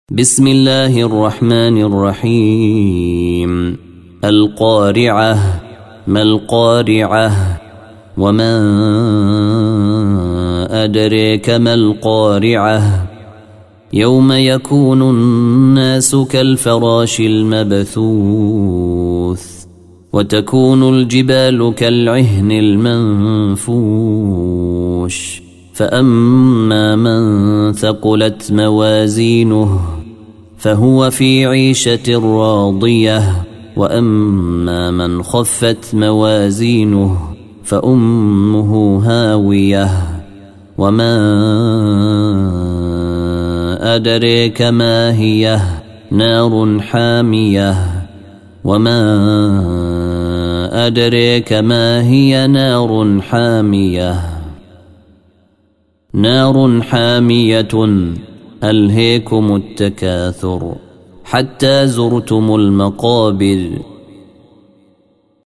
بسم الله الرحمن الرحيم. القارعة. ما القارعة؟ وما أدريك ما القارعة؟ يوم يكون الناس كالفراش المبثوث وتكون الجبال كالعهن المنفوش فأما من ثقلت موازينه فهو في عيشة راضية وأما من خفت موازينه فأمه هاوية وما أدريك ما هي نار حامية وما أدريك ما هي نار حامية نار حامية ألهيكم التكاثر حتى زرتم المقابر